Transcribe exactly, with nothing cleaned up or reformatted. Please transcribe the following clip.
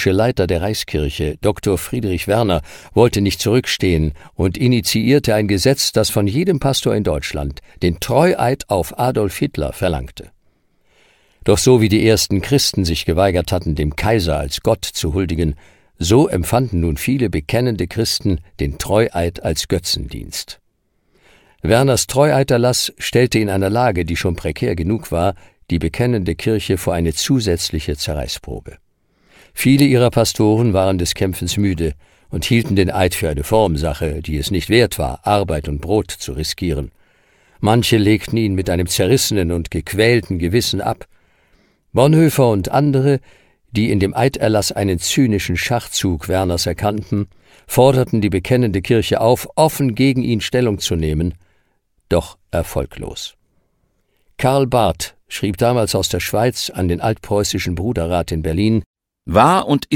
politische Leiter der Reichskirche, Doktor Friedrich Werner, wollte nicht zurückstehen und initiierte ein Gesetz, das von jedem Pastor in Deutschland den Treueid auf Adolf Hitler verlangte. Doch so wie die ersten Christen sich geweigert hatten, dem Kaiser als Gott zu huldigen, so empfanden nun viele bekennende Christen den Treueid als Götzendienst. Werners Treueiderlass stellte in einer Lage, die schon prekär genug war, die bekennende Kirche vor eine zusätzliche Zerreißprobe. Viele ihrer Pastoren waren des Kämpfens müde und hielten den Eid für eine Formsache, die es nicht wert war, Arbeit und Brot zu riskieren. Manche legten ihn mit einem zerrissenen und gequälten Gewissen ab. Bonhoeffer und andere, die in dem Eiderlass einen zynischen Schachzug Werners erkannten, forderten die bekennende Kirche auf, offen gegen ihn Stellung zu nehmen, doch erfolglos. Karl Barth schrieb damals aus der Schweiz an den altpreußischen Bruderrat in Berlin: War und